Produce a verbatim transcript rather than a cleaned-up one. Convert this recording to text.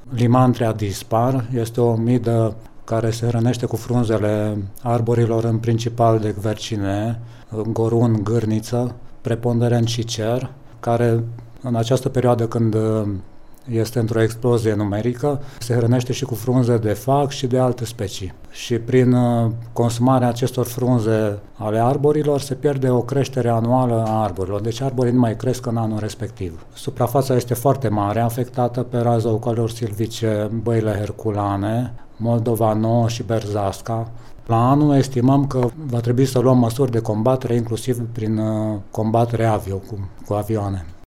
Limantria dispar este o midă care se hrănește cu frunzele arborilor, în principal de gvercine, gorun, gârniță, preponderent cicer, care în această perioadă când este într-o explozie numerică, se hrănește și cu frunze de fac și de alte specii. Și prin consumarea acestor frunze ale arborilor se pierde o creștere anuală a arborilor, deci arborii nu mai cresc în anul respectiv. Suprafața este foarte mare, afectată pe raza ocalor silvice, băile herculane, Moldova Nouă și Berzasca. La anul estimăm că va trebui să luăm măsuri de combatere, inclusiv prin combatere avio cu, cu avioane.